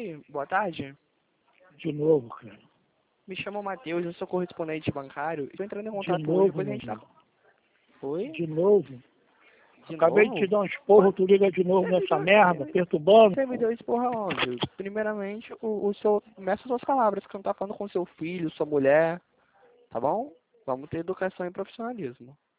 Oi, boa tarde. De novo, cara. Me chamo Matheus, eu sou correspondente bancário. Estou entrando em contato De hoje, novo, pois a meu gente tá... amigo. Oi? De novo. De Acabei de novo? te dar um esporro, tu liga de novo nessa merda, perturbando. Você me deu esse porra onde? Primeiramente, o seu... Meça suas palavras, que não tá falando com seu filho, sua mulher, tá bom? Vamos ter educação e profissionalismo.